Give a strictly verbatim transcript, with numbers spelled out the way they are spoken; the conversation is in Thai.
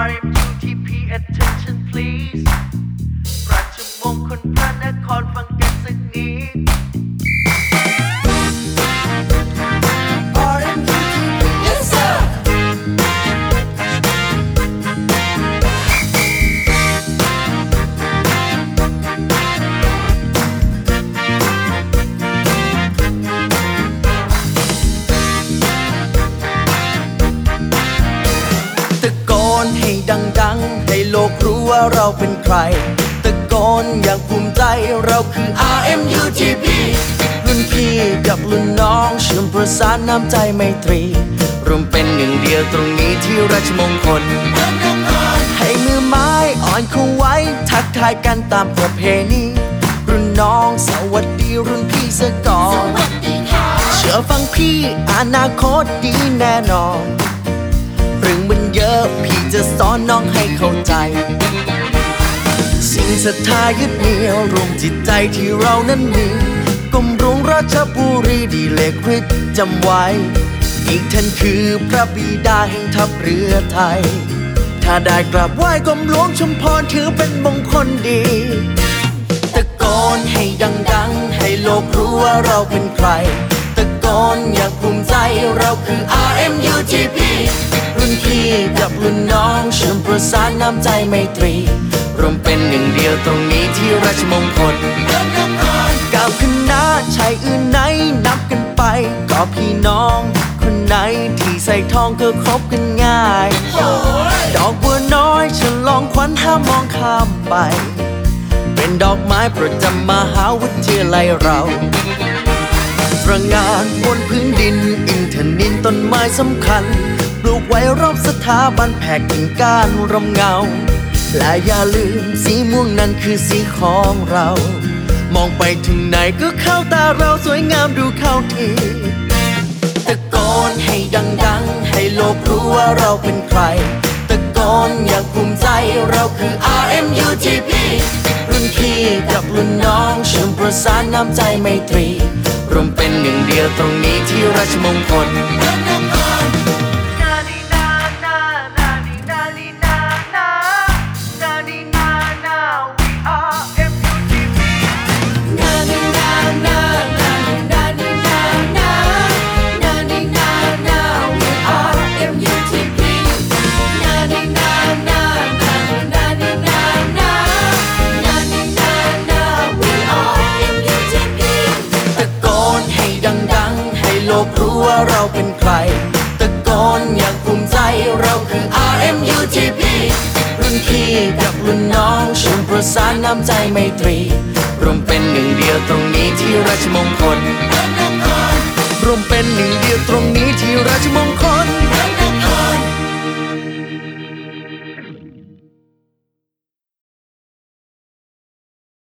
อาร์ เอ็ม ยู ที พี attention please ราชมงคลพระนครฟังกันสักนิดให้ดังๆให้โลกรู้ว่าเราเป็นใครตะโกนอย่างภูมิใจเราคือ อาร์ เอ็ม ยู ที พี รุ่นพี่กับรุ่นน้องเชื่อมประสานน้ำใจไมตรีรวมเป็นหนึ่งเดียวตรงนี้ที่ราชมงคลให้มือไม้อ่อนเข้าไว้ทักทายกันตามประเพณีรุ่นน้องสวัสดีรุ่นพี่ซะก่อนเชื่อฟังพี่อนาคตดีแน่นอนเรื่องมันเยอะพี่จะสอนน้องให้เข้าใจสิ่งศรัทธายึดเหนี่ยวรวมจิตใจที่เรานั้นมีกรมหลวงราชบุรีดีเลขฤทธิ์จำไว้อีกท่านคือพระบิดาแห่งทัพเรือไทยถ้าได้กราบไหว้กรมหลวงชุมพรถือเป็นมงคลดีตะโกนให้ดังๆให้โลกรู้ว่าเราเป็นใครตะโกนอย่างภูมิใจเราคือ อาร์ เอ็ม ยู ที พี รุ่นพี่กับรุ่นน้องเชื่อมประสานน้ำใจไมตรีรวมเป็นหนึ่งเดียวตรงนี้ที่ราชมงคลก้าวขึ้นหน้าชายอื่นไหนนับกันไปก็พี่น้องคนไหนที่ใส่ทองก็คบกันง่ายดอกบัวน้อยฉลองขวัญห้ามมองข้ามไปเป็นดอกไม้ประจำมหาวิทยาลัยเราตระหง่านบนพื้นดินอินทนิลต้นไม้สำคัญปลูกไว้รอบสถาบันแผ่กิ่งก้านรมเงาและอย่าลืมสีม่วงนั้นคือสีของเรามองไปถึงไหนก็เข้าตาเราสวยงามดูเข้าทีตะโกนให้ดังๆให้โลกรู้ว่าเราเป็นใครตะโกนอย่างภูมิใจเราคือ อาร์ เอ็ม ยู ที พี รุ่นพี่กับรุ่นน้องเชื่อมประสานน้ำใจไมตรีรวมเป็นหนึ่งเดียวตรงนี้ที่ราชมงคลโลกรู้ว่าเราเป็นใครตะโกนอย่างภูมิใจเราคือ อาร์ เอ็ม ยู ที พี รุ่นพี่กับรุ่นน้องเชื่อมประสานน้ำใจไมตรีรวมเป็นหนึ่งเดียวตรงนี้ที่ราชมงคลรวมเป็นหนึ่งเดียวตรงนี้ที่ราชมงคล